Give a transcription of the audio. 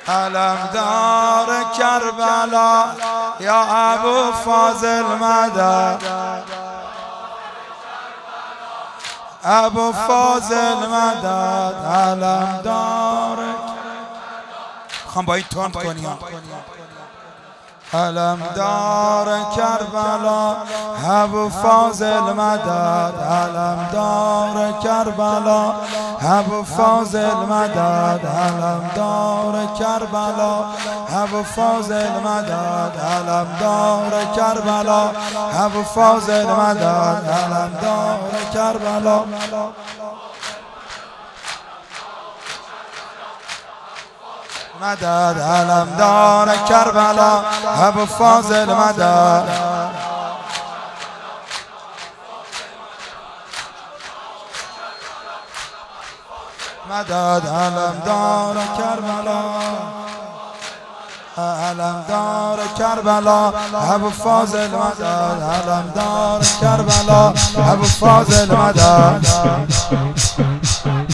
علمدار کربلا یا ابو فاضل مدد، ابو فاضل مدد. علمدار خواهم با این تند کنیم. علمدار کربلا ابو فاضل مدد، علمدار کربلا ابو فاضل مدد، علمدار کربلا ابو فاضل مدد، علمدار کربلا ابو فاضل مدد، علمدار کربلا مدد، علمدار کربلا ابو فاضل مدد. مدد علمدار کربلا، علمدار کربلا ابو فاضل مدد، علمدار کربلا ابو فاضل مدد.